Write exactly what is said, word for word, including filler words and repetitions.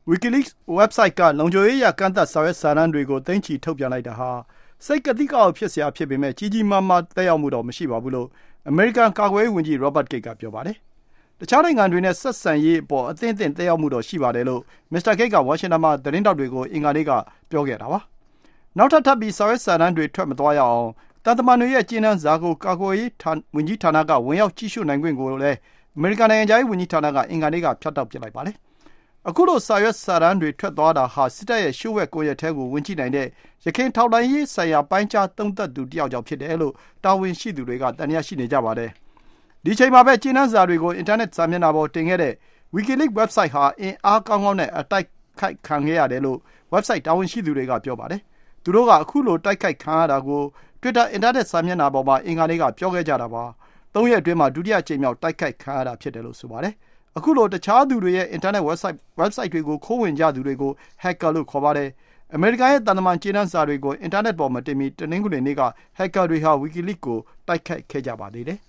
WikiLeaks website ကလုံခြုံရေးအရကန့်သတ်စာရွက်စာတမ်းတွေကိုသိမ်းချီထုတ်ပြန်လိုက်တာဟာစိတ်ကသိကအောက်ဖြစ်เสียဖြစ်ပေမဲ့ကြီးကြီးမားမားသက်ရောက်မှုတော့မရှိပါဘူးလို့အမေရိကန်ကာကွယ်ရေးဝန်ကြီး Robert Gates ကပြောပါတယ်။တခြားနိုင်ငံတွေနဲ့ဆက်ဆံရေးအပေါ်အသင့်အတင့်သက်ရောက်မှုတော့ရှိပါတယ်လို့မစ္စတာ Gates ကဝါရှင်တန်မှာသတင်းထောက်တွေကိုအင်္ဂါနေ့ကပြောခဲ့တာပါ။နောက်ထပ်ထပ်ပြီးစာရွက်စာတမ်းတွေထွက်မသွားရအောင်တန်တမန်တွေရဲ့ကျဉ်းနှံစာကိုကာကွယ်ရေးဝန်ကြီးဌာနကဝင်ရောက်ကြီးစုနိုင်ခွင့်ကိုလည်းအမေရိကန်နိုင်ငံခြားရေးဝန်ကြီးဌာနကအင်္ဂါနေ့ကဖြတ်တောက်ပစ်လိုက်ပါတယ်။အခုလိုစာရွက်စာတမ်းတွေထွက်သွားတာဟာစစ်တပ်ရဲ့လျှို့ဝှက်ကွန်ရက်ထဲကိုဝင်ကြည့်နိုင်တဲ့ရခိုင်ထောက်လှမ်းရေးဆိုင်ရာပိုင်းခြားသုံးသပ်သူတယောက်ကြောင့်ဖြစ်တယ်လို့တာဝန်ရှိသူတွေကသံသယရှိနေကြပါတယ်။ဒီချိန်မှာပဲကျဉ်းနှံစာတွေကိုအင်တာနက်စာမျက်နှာပေါ်တင်ခဲ့တဲ့ WikiLeaks website ဟာအင်အားကောင်းကောင်းနဲ့အတိုက်ခိုက်ခံခဲ့ရတယ်လို့ website တာဝန်ရှိသူတွေကပြောပါတယ်။သူတို့ကအခုလိုတိုက်ခိုက်ခံရတာကို Twitter အင်တာနက်စာမျက်နှာပေါ်မှာအင်္ဂါနေ့ကပြောခဲ့ကြတာပါ။သုံးရက်အတွင်းမှာဒုတိယအကြိမ်မြောက်တိုက်ခိုက်ခံရတာဖြစ်တယ်လို့ဆိုပါတယ်။အခုလိုတခြားသူတွေရဲ့အင်တာနက် website website တွေကိုခိုးဝင်ကြသူတွေကို hacker လို့ခေါ်ပါတယ်။အမေရိကန်ရဲ့တန်တမန်ကျဉ်းနှံစာတွေကိုအင်တာနက်ပေါ်မှာတင်ပြီးတနင်္ဂနွေနေ့က hacker တွေဟာ WikiLeaks ကိုတိုက်ခိုက်ခဲ့ကြပါသေးတယ်